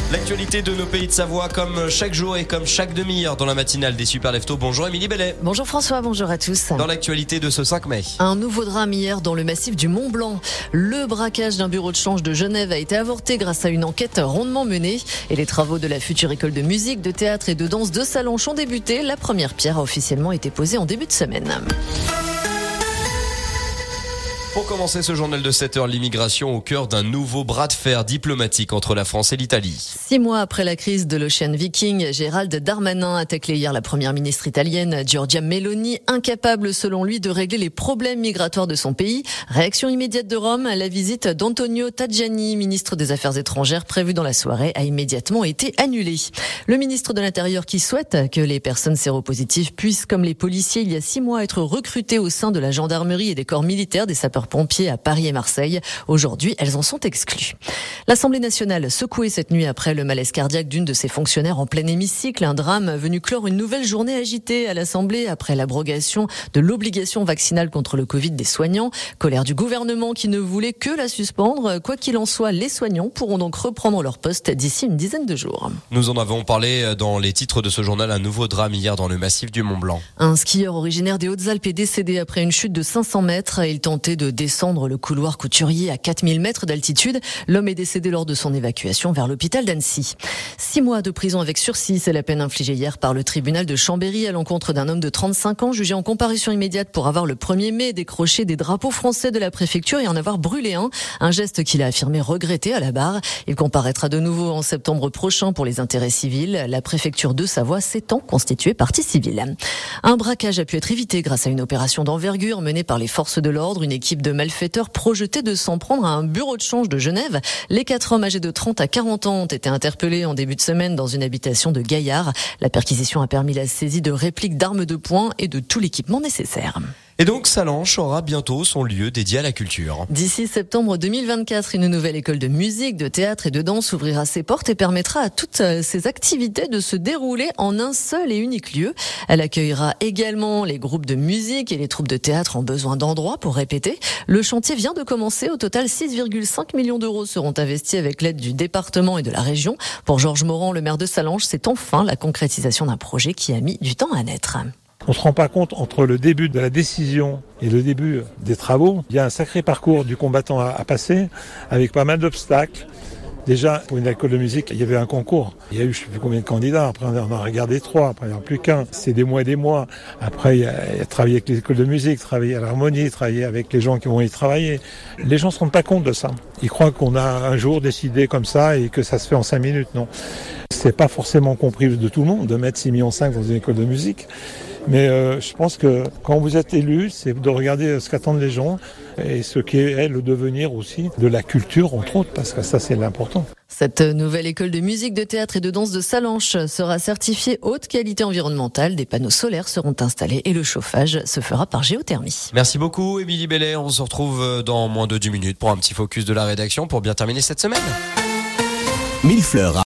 L'actualité de nos pays de Savoie, comme chaque jour et comme chaque demi-heure dans la matinale des Super Leftos. Bonjour Émilie Bellet. Bonjour François, bonjour à tous. Dans l'actualité de ce 5 mai. Un nouveau drame hier dans le massif du Mont Blanc. Le braquage d'un bureau de change de Genève a été avorté grâce à une enquête rondement menée. Et les travaux de la future école de musique, de théâtre et de danse de Sallanches ont débuté. La première pierre a officiellement été posée en début de semaine. Pour commencer ce journal de 7 heures, l'immigration au cœur d'un nouveau bras de fer diplomatique entre la France et l'Italie. 6 mois après la crise de l'Ocean Viking, Gérald Darmanin a taclé hier la première ministre italienne, Giorgia Meloni, incapable selon lui de régler les problèmes migratoires de son pays. Réaction immédiate de Rome, la visite d'Antonio Tajani, ministre des Affaires étrangères, prévue dans la soirée, a immédiatement été annulée. Le ministre de l'Intérieur qui souhaite que les personnes séropositives puissent, comme les policiers il y a 6 mois, être recrutées au sein de la gendarmerie et des corps militaires des sapeurs-pompiers à Paris et Marseille. Aujourd'hui, elles en sont exclues. L'Assemblée nationale secouée cette nuit après le malaise cardiaque d'une de ses fonctionnaires en plein hémicycle. Un drame venu clore une nouvelle journée agitée à l'Assemblée après l'abrogation de l'obligation vaccinale contre le Covid des soignants. Colère du gouvernement qui ne voulait que la suspendre. Quoi qu'il en soit, les soignants pourront donc reprendre leur poste d'ici une dizaine de jours. Nous en avons parlé dans les titres de ce journal. Un nouveau drame hier dans le massif du Mont Blanc. Un skieur originaire des Hautes-Alpes est décédé après une chute de 500 mètres. Il tentait de descendre le couloir Couturier à 4000 mètres d'altitude. L'homme est décédé lors de son évacuation vers l'hôpital d'Annecy. 6 mois de prison avec sursis, c'est la peine infligée hier par le tribunal de Chambéry à l'encontre d'un homme de 35 ans jugé en comparution immédiate pour avoir le 1er mai décroché des drapeaux français de la préfecture et en avoir brûlé un geste qu'il a affirmé regretter à la barre. Il comparaîtra de nouveau en septembre prochain pour les intérêts civils. La préfecture de Savoie s'étant constituée partie civile. Un braquage a pu être évité grâce à une opération d'envergure menée par les forces de l'ordre. Une équipe de malfaiteurs projetés de s'en prendre à un bureau de change de Genève. Les 4 hommes âgés de 30 à 40 ans ont été interpellés en début de semaine dans une habitation de Gaillard. La perquisition a permis la saisie de répliques d'armes de poing et de tout l'équipement nécessaire. Et donc Sallanches aura bientôt son lieu dédié à la culture. D'ici septembre 2024, une nouvelle école de musique, de théâtre et de danse ouvrira ses portes et permettra à toutes ces activités de se dérouler en un seul et unique lieu. Elle accueillera également les groupes de musique et les troupes de théâtre ont besoin d'endroits pour répéter. Le chantier vient de commencer. Au total, 6,5 millions d'euros seront investis avec l'aide du département et de la région. Pour Georges Morand, le maire de Sallanches, c'est enfin la concrétisation d'un projet qui a mis du temps à naître. On se rend pas compte, entre le début de la décision et le début des travaux, il y a un sacré parcours du combattant à passer, avec pas mal d'obstacles. Déjà, pour une école de musique, il y avait un concours. Il y a eu je ne sais plus combien de candidats. Après, on en a regardé 3. Après, il n'y en a plus qu'un. C'est des mois et des mois. Après, il y a travailler avec les écoles de musique, travailler à l'harmonie, travailler avec les gens qui vont y travailler. Les gens ne se rendent pas compte de ça. Ils croient qu'on a un jour décidé comme ça et que ça se fait en 5 minutes. Non. C'est pas forcément compris de tout le monde de mettre 6,5 millions dans une école de musique. Mais je pense que quand vous êtes élu, c'est de regarder ce qu'attendent les gens et ce qu'est le devenir aussi de la culture, entre autres, parce que ça, c'est l'important. Cette nouvelle école de musique, de théâtre et de danse de Sallanches sera certifiée haute qualité environnementale. Des panneaux solaires seront installés et le chauffage se fera par géothermie. Merci beaucoup Émilie Bellet. On se retrouve dans moins de 10 minutes pour un petit focus de la rédaction pour bien terminer cette semaine. Mille fleurs.